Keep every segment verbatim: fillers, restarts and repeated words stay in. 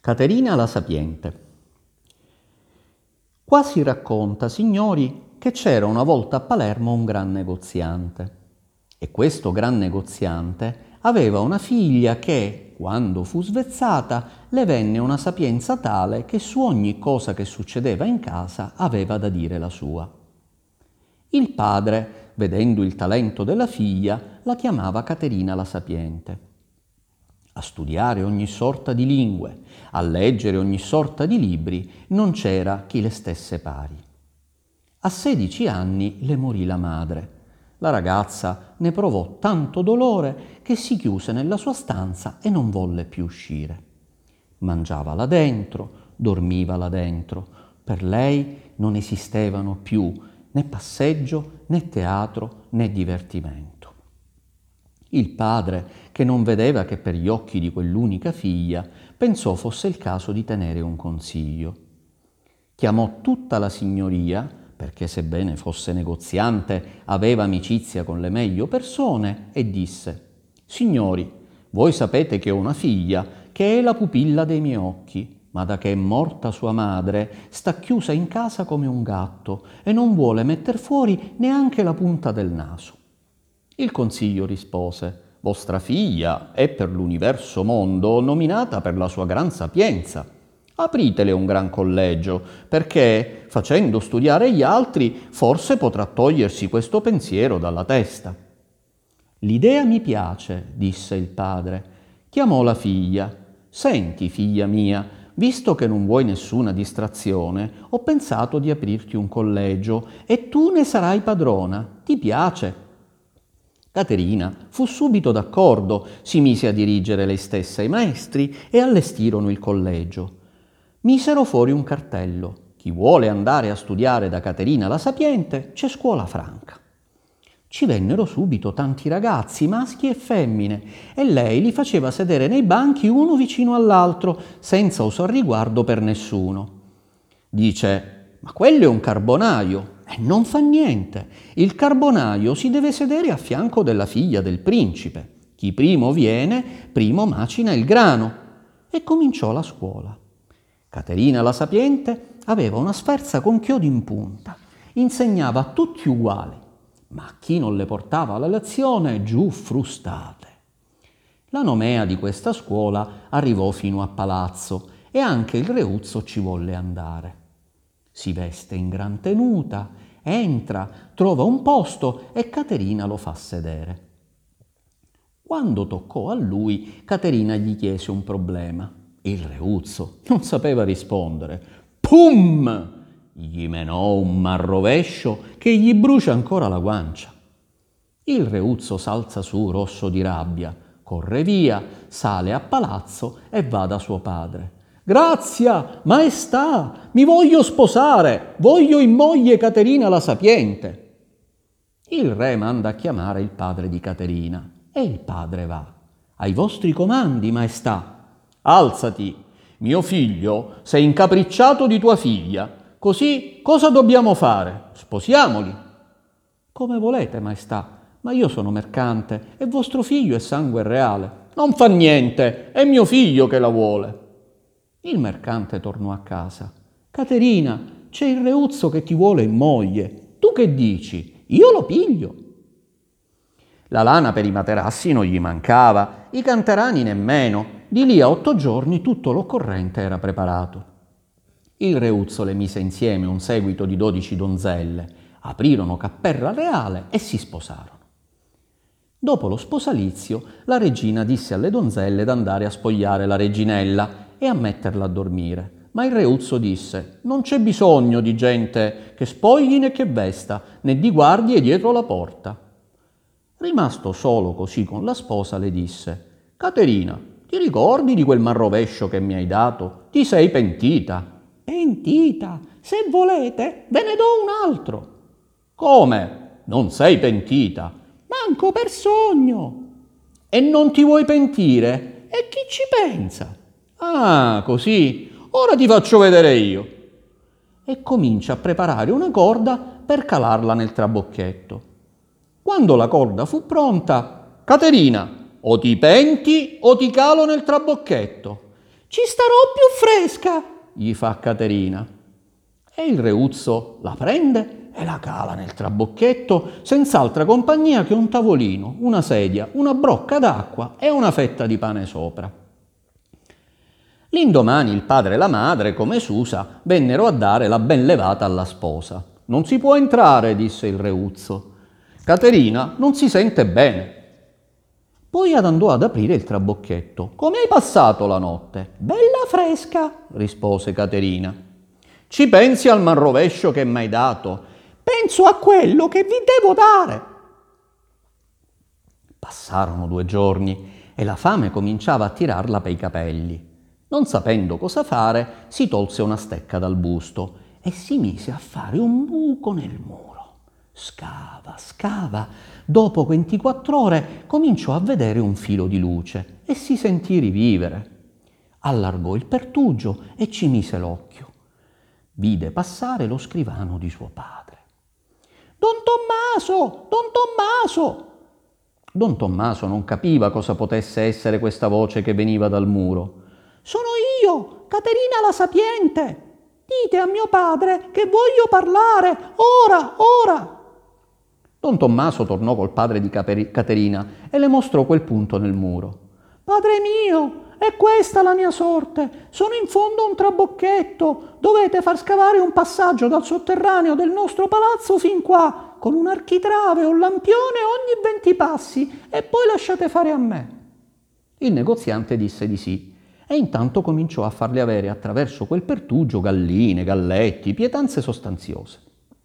Caterina la Sapiente. Qua si racconta, signori, che c'era una volta a Palermo un gran negoziante e questo gran negoziante aveva una figlia che, quando fu svezzata, le venne una sapienza tale che su ogni cosa che succedeva in casa aveva da dire la sua. Il padre, vedendo il talento della figlia, la chiamava Caterina la Sapiente. A studiare ogni sorta di lingue, a leggere ogni sorta di libri, non c'era chi le stesse pari. A sedici anni le morì la madre. La ragazza ne provò tanto dolore che si chiuse nella sua stanza e non volle più uscire. Mangiava là dentro, dormiva là dentro. Per lei non esistevano più né passeggio, né teatro, né divertimento. Il padre, che non vedeva che per gli occhi di quell'unica figlia, pensò fosse il caso di tenere un consiglio. Chiamò tutta la signoria, perché sebbene fosse negoziante, aveva amicizia con le meglio persone, e disse: «Signori, voi sapete che ho una figlia, che è la pupilla dei miei occhi, ma da che è morta sua madre, sta chiusa in casa come un gatto e non vuole metter fuori neanche la punta del naso». Il consiglio rispose: «Vostra figlia è per l'universo mondo nominata per la sua gran sapienza. Apritele un gran collegio, perché, facendo studiare gli altri, forse potrà togliersi questo pensiero dalla testa». «L'idea mi piace», disse il padre. Chiamò la figlia. «Senti, figlia mia, visto che non vuoi nessuna distrazione, ho pensato di aprirti un collegio e tu ne sarai padrona. Ti piace?» Caterina fu subito d'accordo, si mise a dirigere lei stessa i maestri e allestirono il collegio. Misero fuori un cartello: «Chi vuole andare a studiare da Caterina la Sapiente, c'è scuola franca». Ci vennero subito tanti ragazzi, maschi e femmine, e lei li faceva sedere nei banchi uno vicino all'altro, senza osar riguardo per nessuno. Dice: «Ma quello è un carbonaio». E non fa niente. Il carbonaio si deve sedere a fianco della figlia del principe. Chi primo viene, primo macina il grano. E cominciò la scuola. Caterina la Sapiente aveva una sferza con chiodi in punta. Insegnava a tutti uguali, ma a chi non le portava alla lezione, giù frustate. La nomea di questa scuola arrivò fino a palazzo e anche il Reuzzo ci volle andare. Si veste in gran tenuta, entra, trova un posto e Caterina lo fa sedere. Quando toccò a lui, Caterina gli chiese un problema. Il Reuzzo non sapeva rispondere. Pum! Gli menò un marrovescio che gli brucia ancora la guancia. Il Reuzzo s'alza su rosso di rabbia, corre via, sale a palazzo e va da suo padre. «Grazia, maestà, mi voglio sposare, voglio in moglie Caterina la Sapiente». Il re manda a chiamare il padre di Caterina e il padre va. «Ai vostri comandi, maestà». «Alzati, mio figlio s'è incapricciato di tua figlia, così cosa dobbiamo fare? Sposiamoli». «Come volete, maestà, ma io sono mercante e vostro figlio è sangue reale». «Non fa niente, è mio figlio che la vuole». Il mercante tornò a casa. «Caterina, c'è il Reuzzo che ti vuole in moglie. Tu che dici? Io lo piglio». La lana per i materassi non gli mancava, i canterani nemmeno. Di lì a otto giorni tutto l'occorrente era preparato. Il Reuzzo le mise insieme un seguito di dodici donzelle, aprirono cappella reale e si sposarono. Dopo lo sposalizio, la regina disse alle donzelle d'andare a spogliare la reginella e a metterla a dormire. Ma il Reuzzo disse: «Non c'è bisogno di gente che spogli né che vesta, né di guardie dietro la porta». Rimasto solo così con la sposa, le disse: «Caterina, ti ricordi di quel marrovescio che mi hai dato? Ti sei pentita?» «Pentita? Se volete, ve ne do un altro». «Come? Non sei pentita?» «Manco per sogno». «E non ti vuoi pentire? E chi ci pensa?» «Ah, così, ora ti faccio vedere io». E comincia a preparare una corda per calarla nel trabocchetto. Quando la corda fu pronta: «Caterina, o ti penti o ti calo nel trabocchetto». Ci starò più fresca, gli fa Caterina. E il Reuzzo la prende e la cala nel trabocchetto senza altra compagnia che un tavolino, una sedia, una brocca d'acqua e una fetta di pane sopra. L'indomani il padre e la madre, come s'usa, vennero a dare la ben levata alla sposa. «Non si può entrare», disse il Reuzzo. «Caterina non si sente bene». Poi andò ad aprire il trabocchetto. «Come hai passato la notte?» «Bella fresca», rispose Caterina. «Ci pensi al manrovescio che m'hai dato?» «Penso a quello che vi devo dare». Passarono due giorni e la fame cominciava a tirarla per i capelli. Non sapendo cosa fare, si tolse una stecca dal busto e si mise a fare un buco nel muro. Scava, scava. Dopo ventiquattro ore cominciò a vedere un filo di luce e si sentì rivivere. Allargò il pertugio e ci mise l'occhio. Vide passare lo scrivano di suo padre. «Don Tommaso! Don Tommaso!» Don Tommaso non capiva cosa potesse essere questa voce che veniva dal muro. «Sono io, Caterina la Sapiente! Dite a mio padre che voglio parlare, ora, ora!» Don Tommaso tornò col padre di Caterina e le mostrò quel punto nel muro. «Padre mio, è questa la mia sorte. Sono in fondo a un trabocchetto. Dovete far scavare un passaggio dal sotterraneo del nostro palazzo fin qua, con un architrave o un lampione ogni venti passi, e poi lasciate fare a me». Il negoziante disse di sì, e intanto cominciò a farle avere attraverso quel pertugio galline, galletti, pietanze sostanziose.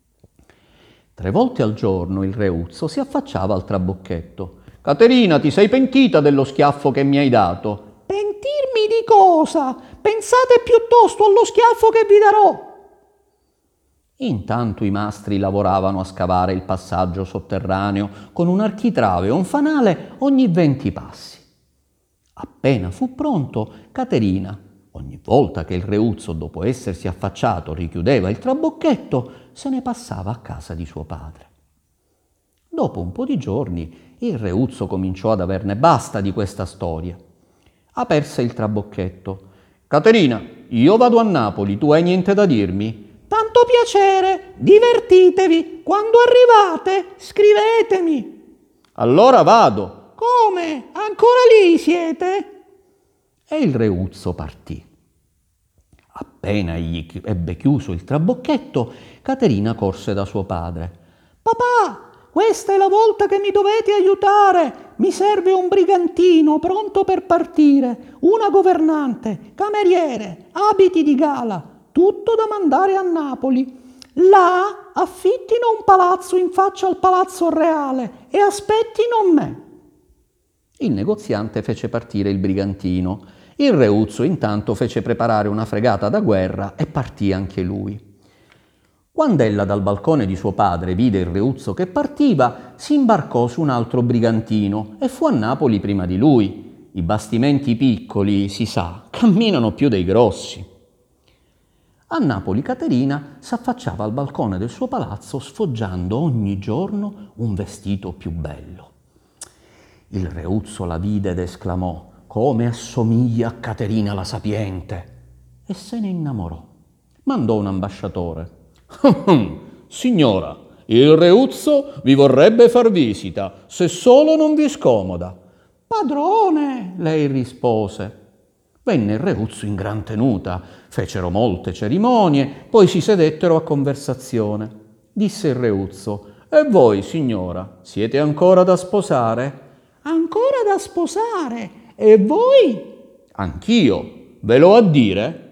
Tre volte al giorno il Reuzzo si affacciava al trabocchetto. «Caterina, ti sei pentita dello schiaffo che mi hai dato?» «Pentirmi di cosa? Pensate piuttosto allo schiaffo che vi darò!» Intanto i mastri lavoravano a scavare il passaggio sotterraneo con un architrave o un fanale ogni venti passi. Appena fu pronto, Caterina, ogni volta che il Reuzzo, dopo essersi affacciato, richiudeva il trabocchetto, se ne passava a casa di suo padre. Dopo un po' di giorni, il Reuzzo cominciò ad averne basta di questa storia. Aperse il trabocchetto. «Caterina, io vado a Napoli, tu hai niente da dirmi?» «Tanto piacere, divertitevi, quando arrivate scrivetemi». «Allora vado». «Come? Ancora lì siete?» E il Reuzzo partì. Appena egli ebbe chiuso il trabocchetto, Caterina corse da suo padre. «Papà, questa è la volta che mi dovete aiutare. Mi serve un brigantino pronto per partire, una governante, cameriere, abiti di gala, tutto da mandare a Napoli. Là affittino un palazzo in faccia al Palazzo Reale e aspettino me». Il negoziante fece partire il brigantino. Il Reuzzo intanto fece preparare una fregata da guerra e partì anche lui. Quand'ella dal balcone di suo padre vide il Reuzzo che partiva, si imbarcò su un altro brigantino e fu a Napoli prima di lui. I bastimenti piccoli, si sa, camminano più dei grossi. A Napoli Caterina s'affacciava al balcone del suo palazzo sfoggiando ogni giorno un vestito più bello. Il Reuzzo la vide ed esclamò: «Come assomiglia a Caterina la Sapiente!» e se ne innamorò. Mandò un ambasciatore. «Signora, il Reuzzo vi vorrebbe far visita, se solo non vi scomoda». «Padrone», lei rispose. Venne il Reuzzo in gran tenuta, fecero molte cerimonie, poi si sedettero a conversazione. Disse il Reuzzo: «E voi, signora, siete ancora da sposare?» «Ancora da sposare? E voi?» «Anch'io, ve l'ho a dire?»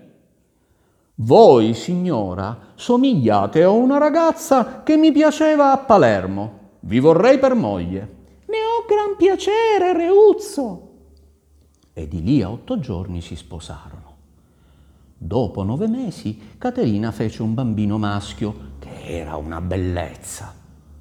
«Voi, signora, somigliate a una ragazza che mi piaceva a Palermo. Vi vorrei per moglie». «Ne ho gran piacere, Reuzzo». E di lì a otto giorni si sposarono. Dopo nove mesi, Caterina fece un bambino maschio, che era una bellezza.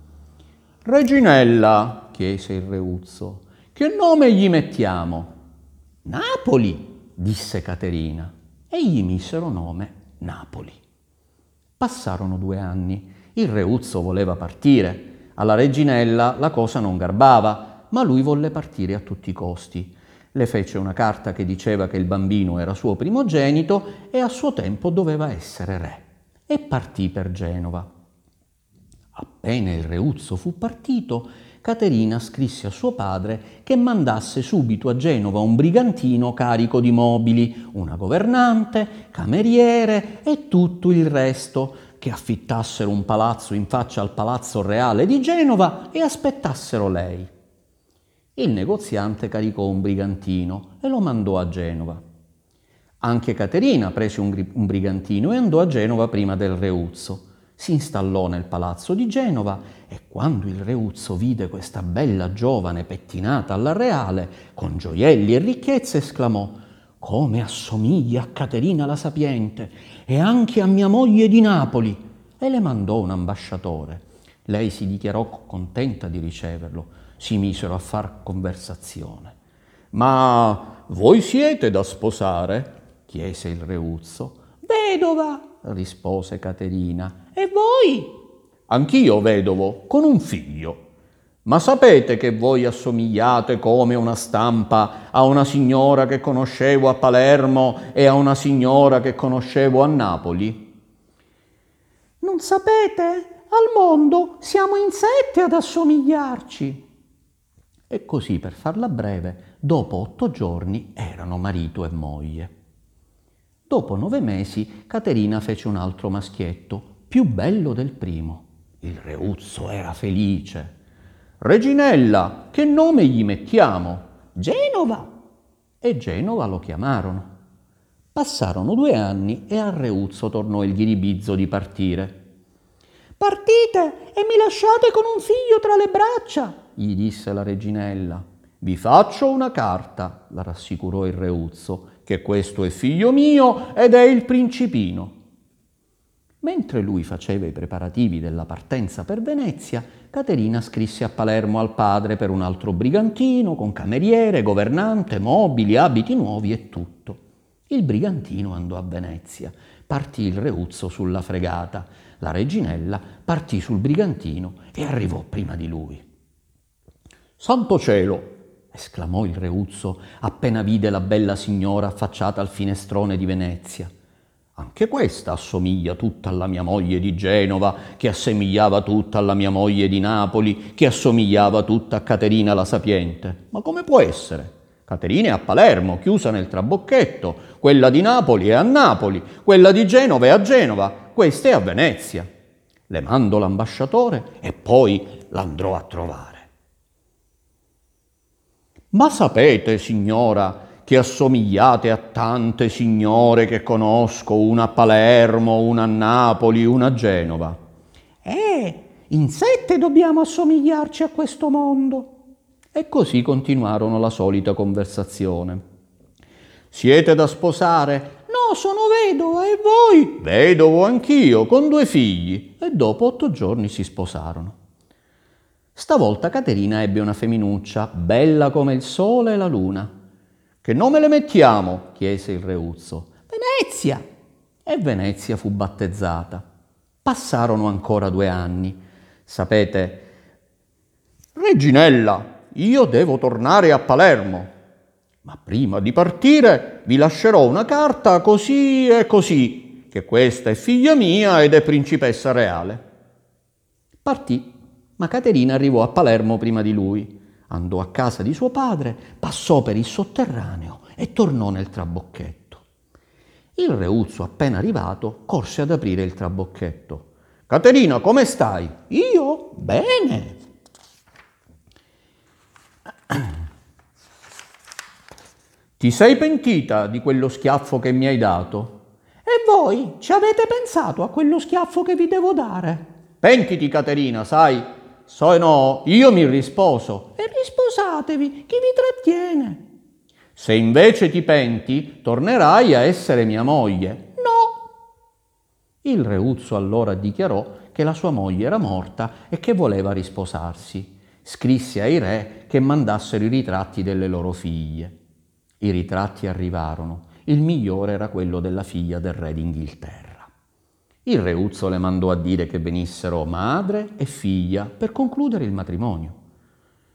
«Reginella», chiese il Reuzzo, «che nome gli mettiamo?» «Napoli», disse Caterina, e gli misero nome Napoli. Passarono due anni. Il Reuzzo voleva partire. Alla Reginella la cosa non garbava, ma lui volle partire a tutti i costi. le fece una carta che diceva che il bambino era suo primogenito e a suo tempo doveva essere re, e partì per Genova. Appena il Reuzzo fu partito, Caterina scrisse a suo padre che mandasse subito a Genova un brigantino carico di mobili, una governante, cameriere e tutto il resto, che affittassero un palazzo in faccia al Palazzo Reale di Genova e aspettassero lei. Il negoziante caricò un brigantino e lo mandò a Genova. Anche Caterina prese un, un brigantino e andò a Genova prima del Reuzzo. Si installò nel palazzo di Genova e quando il Reuzzo vide questa bella giovane pettinata alla reale, con gioielli e ricchezze, esclamò: «Come assomiglia a Caterina la Sapiente e anche a mia moglie di Napoli!» e le mandò un ambasciatore. Lei si dichiarò contenta di riceverlo. Si misero a far conversazione. «Ma voi siete da sposare?» chiese il Reuzzo. «Vedova», rispose Caterina. «E voi?» «Anch'io vedovo, con un figlio. Ma sapete che voi assomigliate come una stampa a una signora che conoscevo a Palermo e a una signora che conoscevo a Napoli?» «Non sapete? Al mondo siamo in sette ad assomigliarci». E così, per farla breve, dopo otto giorni erano marito e moglie. Dopo nove mesi Caterina fece un altro maschietto, più bello del primo. Il Reuzzo era felice. «Reginella, che nome gli mettiamo?» «Genova!» E Genova lo chiamarono. Passarono due anni e al Reuzzo tornò il ghiribizzo di partire. «Partite e mi lasciate con un figlio tra le braccia!» gli disse la Reginella. «Vi faccio una carta», la rassicurò il Reuzzo, «che questo è figlio mio ed è il principino». Mentre lui faceva i preparativi della partenza per Venezia, Caterina scrisse a Palermo al padre per un altro brigantino, con cameriere, governante, mobili, abiti nuovi e tutto. Il brigantino andò a Venezia. Partì il Reuzzo sulla fregata. La Reginella partì sul brigantino e arrivò prima di lui. «Santo cielo!» esclamò il Reuzzo appena vide la bella signora affacciata al finestrone di Venezia. «Anche questa assomiglia tutta alla mia moglie di Genova, che assomigliava tutta alla mia moglie di Napoli, che assomigliava tutta a Caterina la Sapiente. Ma come può essere? Caterina è a Palermo, chiusa nel trabocchetto, quella di Napoli è a Napoli, quella di Genova è a Genova, questa è a Venezia. Le mando l'ambasciatore e poi l'andrò a trovare». «Ma sapete, signora, che assomigliate a tante signore che conosco, una a Palermo, una a Napoli, una a Genova?» «Eh, in sette dobbiamo assomigliarci a questo mondo». E così continuarono la solita conversazione. «Siete da sposare?» «No, sono vedova, e voi?» «Vedovo anch'io, con due figli». E dopo otto giorni si sposarono. Stavolta Caterina ebbe una femminuccia, bella come il sole e la luna. «Che nome le mettiamo?» chiese il Reuzzo. «Venezia!» E Venezia fu battezzata. Passarono ancora due anni. Sapete, «Reginella, io devo tornare a Palermo, ma prima di partire vi lascerò una carta così e così, che questa è figlia mia ed è principessa reale». Partì, ma Caterina arrivò a Palermo prima di lui. Andò a casa di suo padre, passò per il sotterraneo e tornò nel trabocchetto. Il Reuzzo, appena arrivato, corse ad aprire il trabocchetto. «Caterina, come stai?» «Io? Bene!» «Ti sei pentita di quello schiaffo che mi hai dato?» «E voi ci avete pensato a quello schiaffo che vi devo dare?» «Pentiti, Caterina, sai, se no io mi risposo». «E risposatevi, chi vi trattiene?» «Se invece ti penti, tornerai a essere mia moglie». «No!» Il Reuzzo allora dichiarò che la sua moglie era morta e che voleva risposarsi. Scrisse ai re che mandassero i ritratti delle loro figlie. I ritratti arrivarono. Il migliore era quello della figlia del re d'Inghilterra. Il Reuzzo le mandò a dire che venissero madre e figlia per concludere il matrimonio.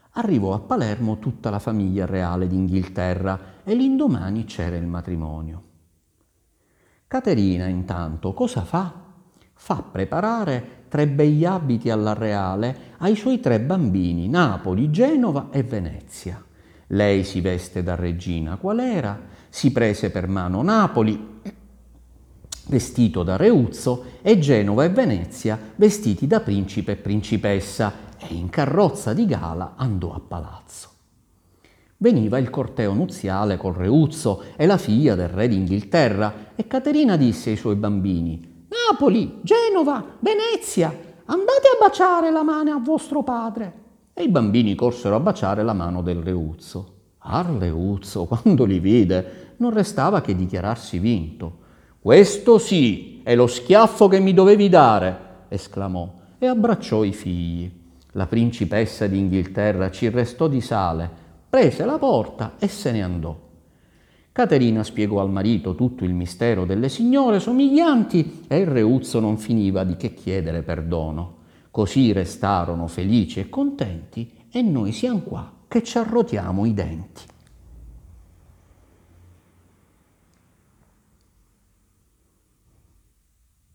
Arrivò a Palermo tutta la famiglia reale d'Inghilterra e l'indomani c'era il matrimonio. Caterina intanto cosa fa? Fa preparare tre begli abiti alla reale ai suoi tre bambini, Napoli, Genova e Venezia. Lei si veste da regina qual era, si prese per mano Napoli, vestito da Reuzzo, e Genova e Venezia vestiti da principe e principessa, e in carrozza di gala andò a palazzo. Veniva il corteo nuziale col Reuzzo e la figlia del re d'Inghilterra, e Caterina disse ai suoi bambini: «Napoli, Genova, Venezia, andate a baciare la mano a vostro padre». E i bambini corsero a baciare la mano del Reuzzo. Al Reuzzo, quando li vide, non restava che dichiararsi vinto. «Questo sì, è lo schiaffo che mi dovevi dare», esclamò, e abbracciò i figli. La principessa d'Inghilterra ci restò di sale, prese la porta e se ne andò. Caterina spiegò al marito tutto il mistero delle signore somiglianti e il Reuzzo non finiva di che chiedere perdono. Così restarono felici e contenti e noi siamo qua che ci arrotiamo i denti.